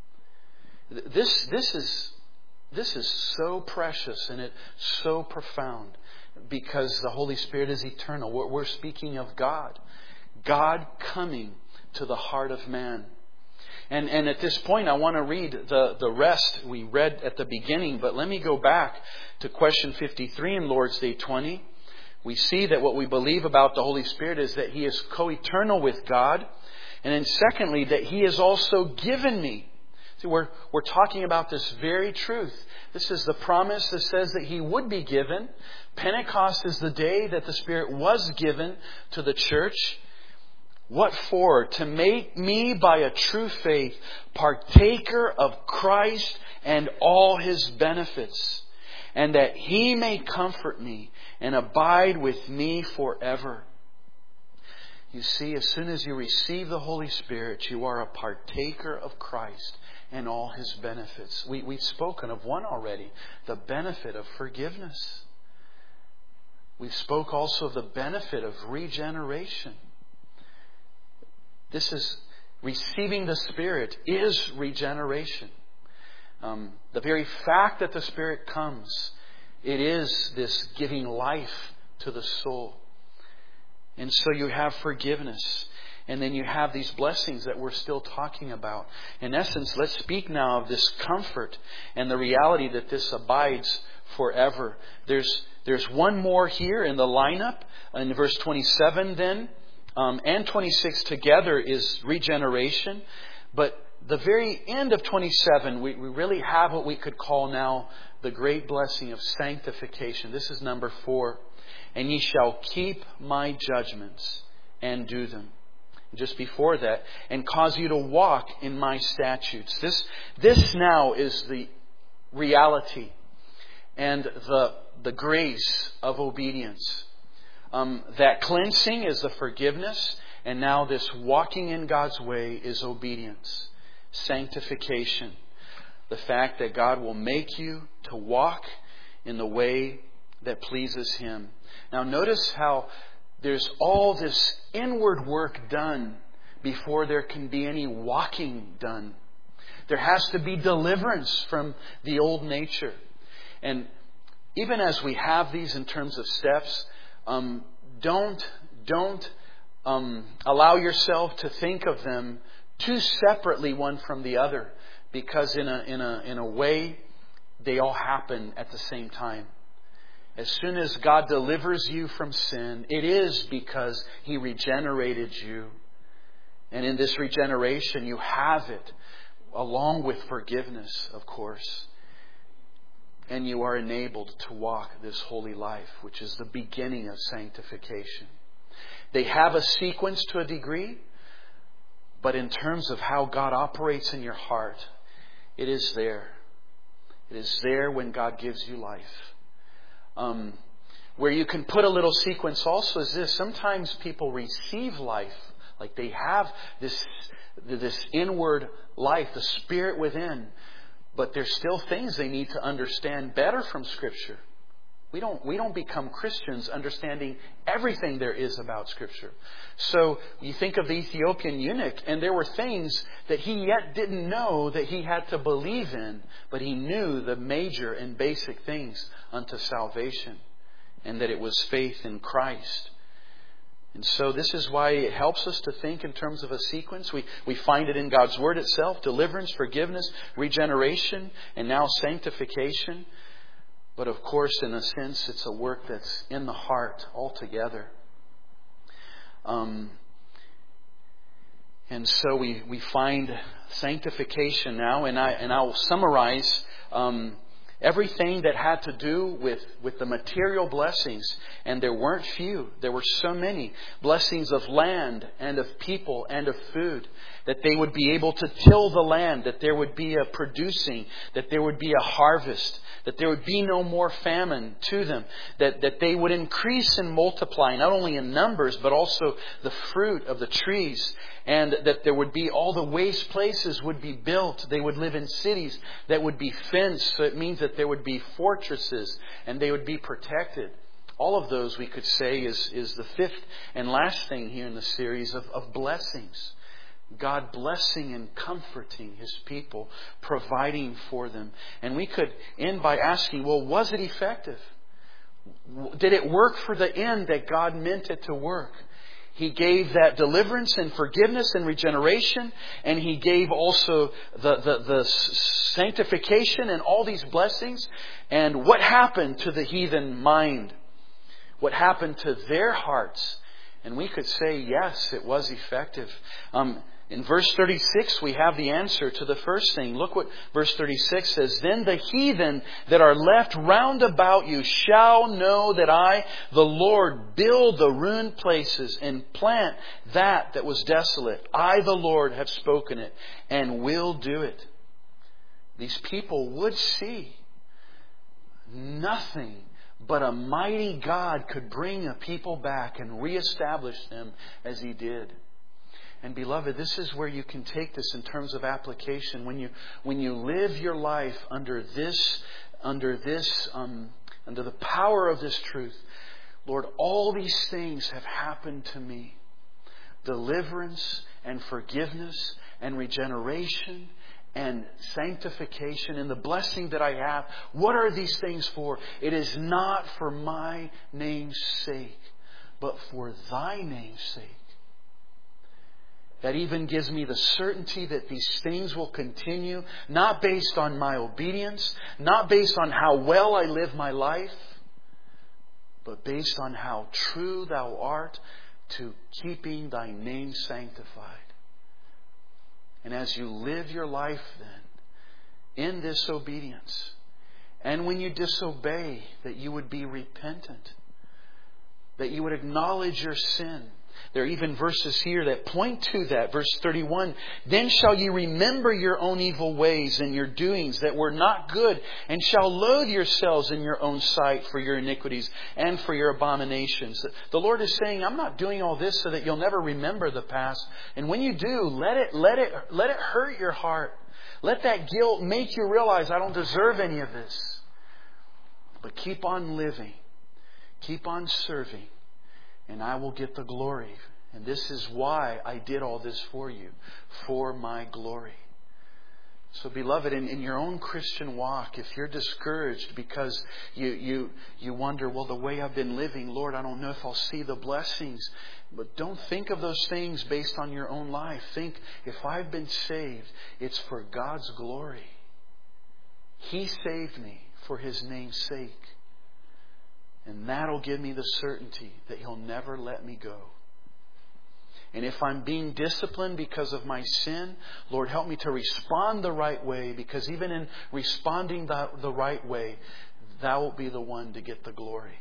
This, this is, this is so precious and it's so profound because the Holy Spirit is eternal. We're, we're speaking of God. God coming to the heart of man. And, and at this point, I want to read the, the rest we read at the beginning, but let me go back to question fifty-three in Lord's Day twenty. We see that what we believe about the Holy Spirit is that He is co-eternal with God. And then secondly, that He has also given me. See, we're, we're talking about this very truth. This is the promise that says that He would be given. Pentecost is the day that the Spirit was given to the church. What for? To make me by a true faith partaker of Christ and all His benefits. And that He may comfort me and abide with me forever. You see, as soon as you receive the Holy Spirit, you are a partaker of Christ and all His benefits. We, we've spoken of one already, the benefit of forgiveness. We've spoke also of the benefit of regeneration. This is, receiving the Spirit is regeneration. Um, the very fact that the Spirit comes, it is this giving life to the soul. And so you have forgiveness. And then you have these blessings that we're still talking about. In essence, let's speak now of this comfort and the reality that this abides forever. There's there's one more here in the lineup. In verse twenty-seven then, um, and twenty-six together is regeneration. But the very end of twenty-seven, we, we really have what we could call now the great blessing of sanctification. This is number four. And ye shall keep my judgments and do them. Just before that, and cause you to walk in my statutes. This, this now is the reality and the, the grace of obedience. Um, that cleansing is the forgiveness, and now this walking in God's way is obedience. Sanctification. The fact that God will make you to walk in the way that pleases Him. Now notice how there's all this inward work done before there can be any walking done. There has to be deliverance from the old nature. And even as we have these in terms of steps, um, don't don't um, allow yourself to think of them too separately one from the other, because in a in a in a way they all happen at the same time. As soon as God delivers you from sin, it is because He regenerated you. And in this regeneration, you have it, along with forgiveness, of course. And you are enabled to walk this holy life, which is the beginning of sanctification. They have a sequence to a degree, but in terms of how God operates in your heart, it is there. It is there when God gives you life. Um, where you can put a little sequence also is this. Sometimes people receive life, like they have this, this inward life, the Spirit within, but there's still things they need to understand better from Scripture. We don't, we don't become Christians understanding everything there is about Scripture. So you think of the Ethiopian eunuch, and there were things that he yet didn't know that he had to believe in, but he knew the major and basic things unto salvation, and that it was faith in Christ. And so this is why it helps us to think in terms of a sequence. We, we find it in God's Word itself: deliverance, forgiveness, regeneration, and now sanctification. But of course, in a sense, it's a work that's in the heart altogether. Um, and so we, we find sanctification now, and I and I will summarize um, everything that had to do with, with the material blessings. And there weren't few. There were so many blessings of land and of people and of food. That they would be able to till the land. That there would be a producing. That there would be a harvest. That there would be no more famine to them. That, that they would increase and multiply, not only in numbers, but also the fruit of the trees. And that there would be, all the waste places would be built. They would live in cities that would be fenced. So it means that there would be fortresses and they would be protected. All of those, we could say, is, is the fifth and last thing here in the series of, of blessings. God blessing and comforting His people, providing for them. And we could end by asking, well, was it effective? Did it work for the end that God meant it to work? He gave that deliverance and forgiveness and regeneration, and He gave also the, the, the sanctification and all these blessings. And what happened to the heathen mind? What happened to their hearts? And we could say, yes, it was effective. Um, in verse thirty-six, we have the answer to the first thing. Look what verse thirty-six says. Then the heathen that are left round about you shall know that I, the Lord, build the ruined places and plant that that was desolate. I, the Lord, have spoken it and will do it. These people would see nothing but a mighty God could bring a people back and reestablish them as He did. And beloved, this is where you can take this in terms of application. When you when you live your life under this, under this, um, under the power of this truth, Lord, all these things have happened to me. Deliverance and forgiveness and regeneration and sanctification and the blessing that I have. What are these things for? It is not for my name's sake, but for Thy name's sake. That even gives me the certainty that these things will continue, not based on my obedience, not based on how well I live my life, but based on how true Thou art to keeping Thy name sanctified. And as you live your life then in this obedience, and when you disobey, that you would be repentant, that you would acknowledge your sin. There are even verses here that point to that. Verse thirty-one, then shall ye remember your own evil ways and your doings that were not good, and shall loathe yourselves in your own sight for your iniquities and for your abominations. The Lord is saying, I'm not doing all this so that you'll never remember the past. And when you do, let it, let it, let it hurt your heart. Let that guilt make you realize I don't deserve any of this. But keep on living. Keep on serving. And I will get the glory. And this is why I did all this for you. For my glory. So beloved, in, in your own Christian walk, if you're discouraged because you, you, you wonder, well, the way I've been living, Lord, I don't know if I'll see the blessings. But don't think of those things based on your own life. Think, if I've been saved, it's for God's glory. He saved me for His name's sake. And that'll give me the certainty that He'll never let me go. And if I'm being disciplined because of my sin, Lord, help me to respond the right way, because even in responding the, the right way, Thou will be the one to get the glory.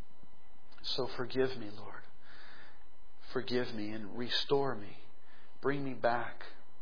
So forgive me, Lord. Forgive me and restore me. Bring me back.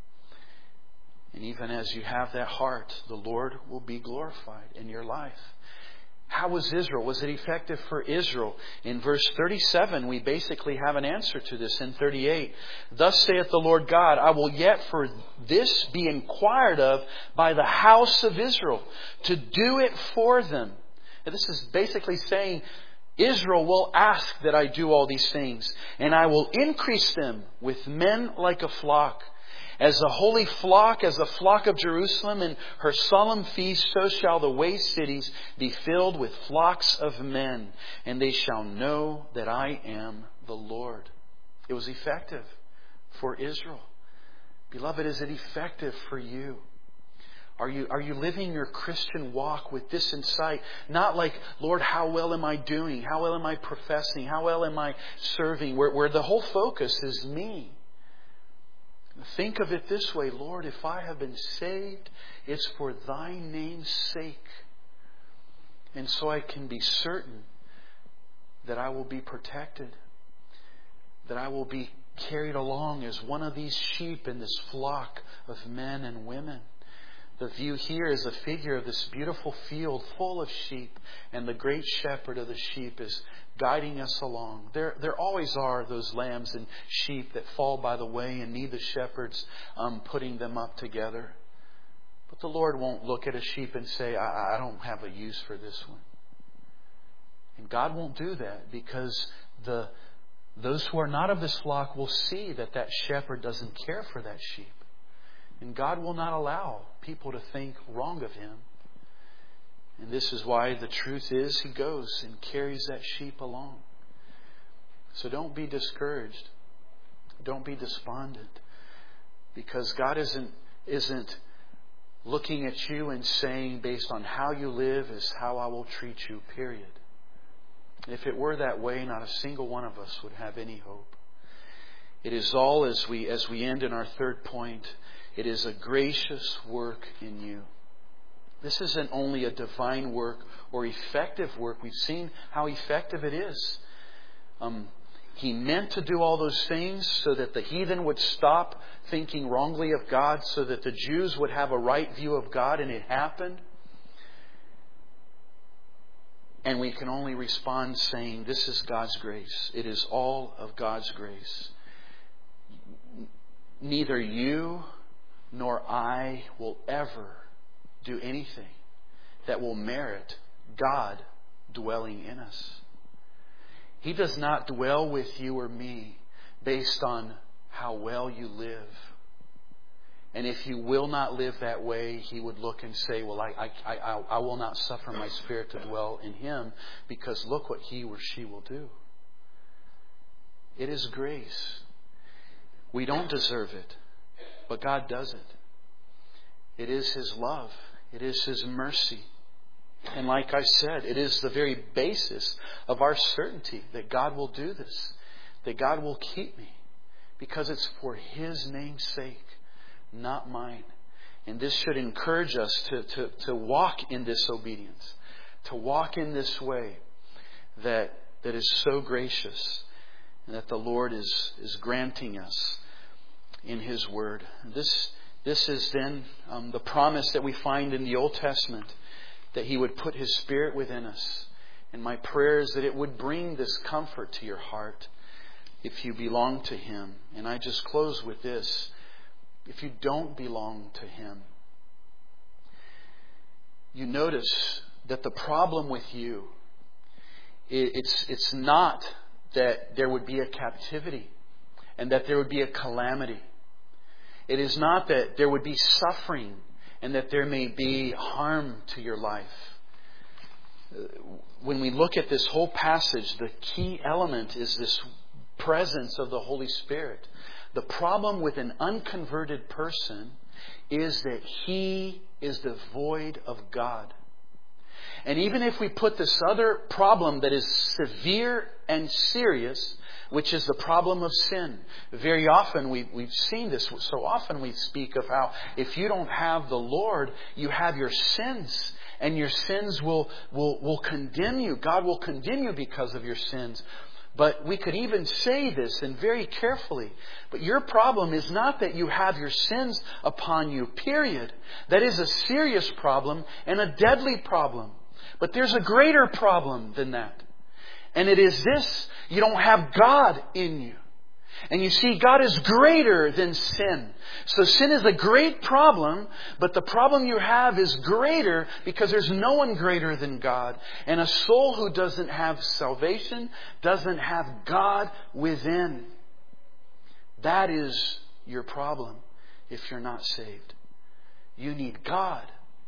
And even as you have that heart, the Lord will be glorified in your life. How was Israel? Was it effective for Israel? In verse thirty-seven, we basically have an answer to this. In thirty-eight, thus saith the Lord God, I will yet for this be inquired of by the house of Israel, to do it for them. And this is basically saying, Israel will ask that I do all these things, and I will increase them with men like a flock. As the holy flock, as the flock of Jerusalem in her solemn feast, so shall the waste cities be filled with flocks of men, and they shall know that I am the Lord. It was effective for Israel. Beloved, is it effective for you? Are you, are you living your Christian walk with this in sight? Not like, Lord, how well am I doing? How well am I professing? How well am I serving? Where, where the whole focus is me. Think of it this way, Lord, if I have been saved, it's for Thy name's sake. And so I can be certain that I will be protected, that I will be carried along as one of these sheep in this flock of men and women. The view here is a figure of this beautiful field full of sheep, and the great shepherd of the sheep is guiding us along. There, there always are those lambs and sheep that fall by the way and need the shepherds um, putting them up together. But the Lord won't look at a sheep and say, I, I don't have a use for this one. And God won't do that, because the those who are not of this flock will see that that shepherd doesn't care for that sheep. And God will not allow people to think wrong of Him. And this is why the truth is He goes and carries that sheep along. So don't be discouraged. Don't be despondent. Because God isn't, isn't looking at you and saying, based on how you live is how I will treat you, period. If it were that way, not a single one of us would have any hope. It is all, as we, as we end in our third point, it is a gracious work in you. This isn't only a divine work or effective work. We've seen how effective it is. Um, he meant to do all those things so that the heathen would stop thinking wrongly of God, so that the Jews would have a right view of God, and it happened. And we can only respond saying, this is God's grace. It is all of God's grace. Neither you nor I will ever do anything that will merit God dwelling in us. He does not dwell with you or me based on how well you live. And if you will not live that way, He would look and say, well, I, I, I, I will not suffer my Spirit to dwell in him, because look what he or she will do. It is grace. We don't deserve it, but God does it. It is His love. It is His mercy. And like I said, it is the very basis of our certainty that God will do this, that God will keep me, because it's for His name's sake, not mine. And this should encourage us to, to, to walk in this obedience, to walk in this way that, that is so gracious, and that the Lord is, is granting us in His Word. This, this is then um, the promise that we find in the Old Testament, that He would put His Spirit within us. And my prayer is that it would bring this comfort to your heart if you belong to Him. And I just close with this. If you don't belong to Him, you notice that the problem with you, it's, it's not that there would be a captivity and that there would be a calamity. It is not that there would be suffering and that there may be harm to your life. When we look at this whole passage, the key element is this presence of the Holy Spirit. The problem with an unconverted person is that he is devoid of God. And even if we put this other problem that is severe and serious, which is the problem of sin. Very often we, we've seen this. So often we speak of how if you don't have the Lord, you have your sins. And your sins will, will, will condemn you. God will condemn you because of your sins. But we could even say this, and very carefully. But your problem is not that you have your sins upon you, period. That is a serious problem and a deadly problem. But there's a greater problem than that. And it is this: you don't have God in you. And you see, God is greater than sin. So sin is a great problem, but the problem you have is greater because there's no one greater than God. And a soul who doesn't have salvation doesn't have God within. That is your problem if you're not saved. You need God.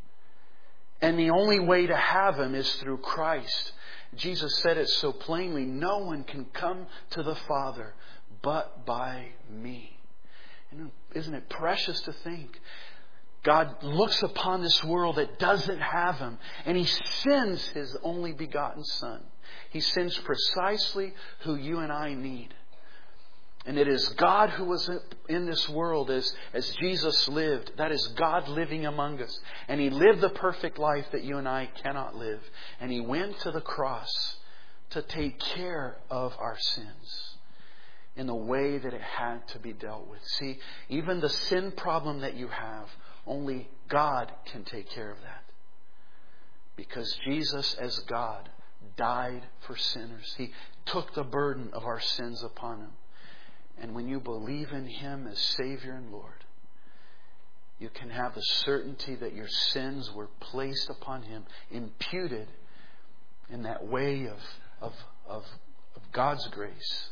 And the only way to have Him is through Christ. Jesus said it so plainly: no one can come to the Father but by me. And isn't it precious to think? God looks upon this world that doesn't have Him, and He sends His only begotten Son. He sends precisely who you and I need. And it is God who was in this world as, as Jesus lived. That is God living among us. And He lived the perfect life that you and I cannot live. And He went to the cross to take care of our sins in the way that it had to be dealt with. See, even the sin problem that you have, only God can take care of that. Because Jesus, as God, died for sinners. He took the burden of our sins upon Him. And when you believe in Him as Savior and Lord, you can have the certainty that your sins were placed upon Him, imputed in that way of, of, of, of God's grace,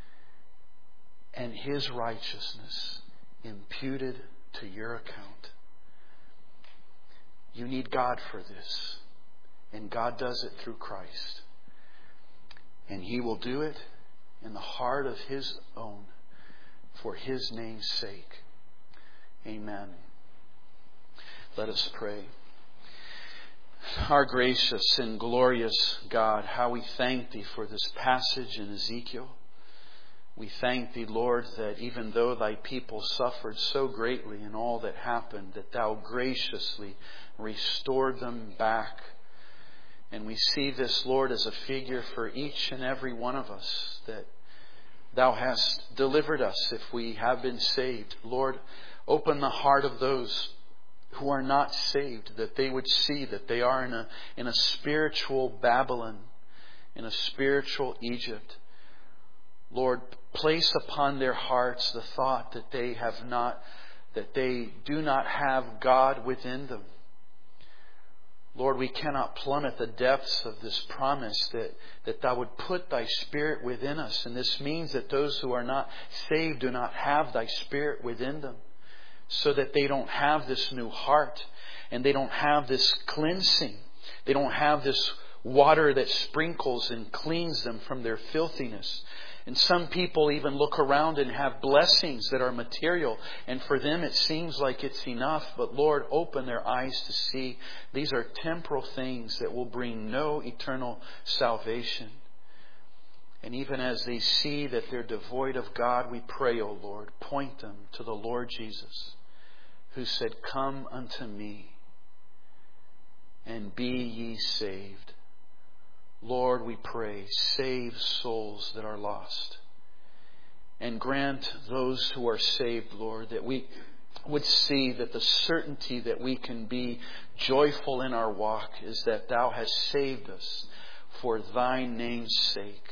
and His righteousness imputed to your account. You need God for this. And God does it through Christ. And He will do it in the heart of His own, for His name's sake. Amen. Let us pray. Our gracious and glorious God, how we thank Thee for this passage in Ezekiel. We thank Thee, Lord, that even though Thy people suffered so greatly in all that happened, that Thou graciously restored them back. And we see this, Lord, as a figure for each and every one of us, that Thou hast delivered us if we have been saved. Lord, open the heart of those who are not saved, that they would see that they are in a, in a spiritual Babylon, in a spiritual Egypt. Lord, place upon their hearts the thought that they have not, that they do not have God within them. Lord, we cannot plummet the depths of this promise that, that Thou would put Thy Spirit within us. And this means that those who are not saved do not have Thy Spirit within them. so that they don't have this new heart and they don't have this cleansing. They don't have this water that sprinkles and cleans them from their filthiness. And some people even look around and have blessings that are material. And for them it seems like it's enough. But Lord, open their eyes to see these are temporal things that will bring no eternal salvation. And even as they see that they're devoid of God, we pray, O Lord, point them to the Lord Jesus, who said, "Come unto me and be ye saved." Lord, we pray, save souls that are lost. And grant those who are saved, Lord, that we would see that the certainty that we can be joyful in our walk is that Thou hast saved us for Thy name's sake.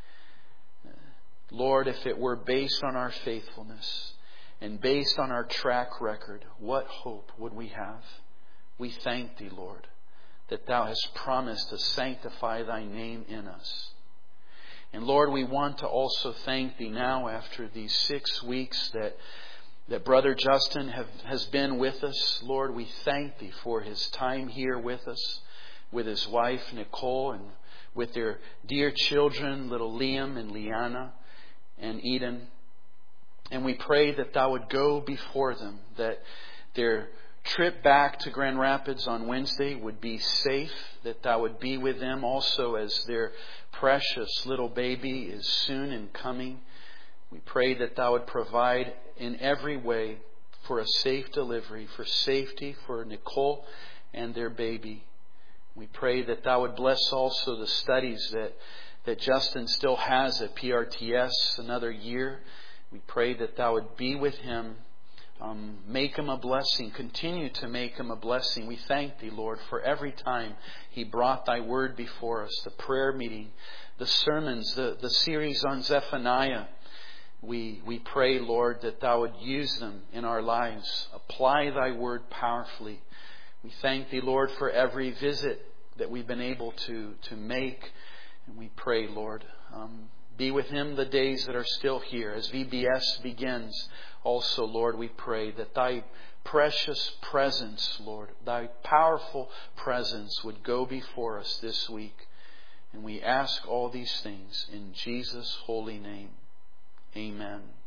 Lord, if it were based on our faithfulness and based on our track record, what hope would we have? We thank Thee, Lord, that Thou hast promised to sanctify Thy name in us. And Lord, we want to also thank Thee now after these six weeks that, that Brother Justin have, has been with us. Lord, we thank Thee for his time here with us, with his wife Nicole, and with their dear children, little Liam and Liana and Eden. And we pray that Thou would go before them, that their trip back to Grand Rapids on Wednesday would be safe, that Thou would be with them also as their precious little baby is soon in coming. We pray that Thou would provide in every way for a safe delivery, for safety for Nicole and their baby. We pray that Thou would bless also the studies that, that Justin still has at P R T S another year. We pray that Thou would be with him. Um, make him a blessing. Continue to make him a blessing. We thank Thee, Lord, for every time he brought Thy word before us, the prayer meeting, the sermons, the, the series on Zephaniah. We, we pray, Lord, that Thou would use them in our lives. Apply Thy word powerfully. We thank Thee, Lord, for every visit that we've been able to, to make. And we pray, Lord, um, be with him the days that are still here. As V B S begins, also, Lord, we pray that Thy precious presence, Lord, Thy powerful presence would go before us this week. And we ask all these things in Jesus' holy name. Amen.